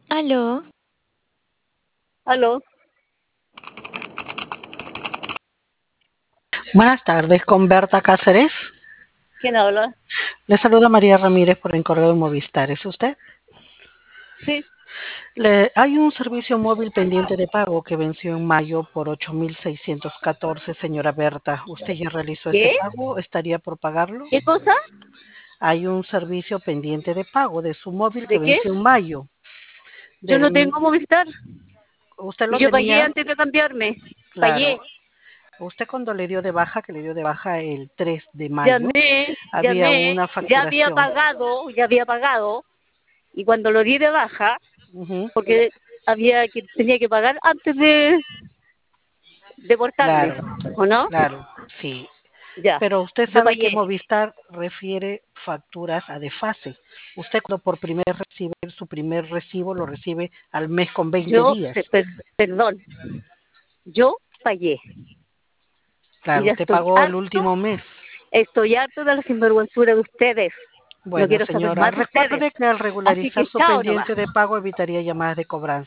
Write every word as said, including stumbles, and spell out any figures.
Aló, Aló, Buenas tardes, con Berta Cáceres. ¿quién habla? Le saluda María Ramírez por el correo de Movistar. ¿Es usted? Sí, Le, hay un servicio móvil pendiente de pago que venció en mayo por ocho mil seiscientos catorce, señora Berta. ¿Usted ya realizó ese ¿qué? pago? ¿Estaría por pagarlo? ¿Qué cosa? Hay un servicio pendiente de pago de su móvil que ¿De qué? venció en mayo. Yo no Del, tengo Movistar usted y lo yo pagué tenía, antes de cambiarme. claro. Pagué, Usted cuando le dio de baja, que le dio de baja el tres de mayo, llamé, había llamé, una ya había facturación. pagado, ya había pagado y cuando lo di de baja, Ujú, porque había que tenía que pagar antes de, de portarme, claro, ¿o no? claro, sí. Ya, Pero usted yo sabe que pagué. Movistar refiere facturas a desfase. Usted cuando por primera vez recibe su primer recibo, lo recibe al mes con veinte Yo, días. pe- per- perdón, yo pagué y Claro, ya usted estoy pagó el harto, último mes. estoy harto de la sinvergüenzura de ustedes. No Bueno, quiero saber señora, más de recuerde ustedes. que al Así regularizar que su chao nomás. pendiente de pago evitaría llamadas de cobranza.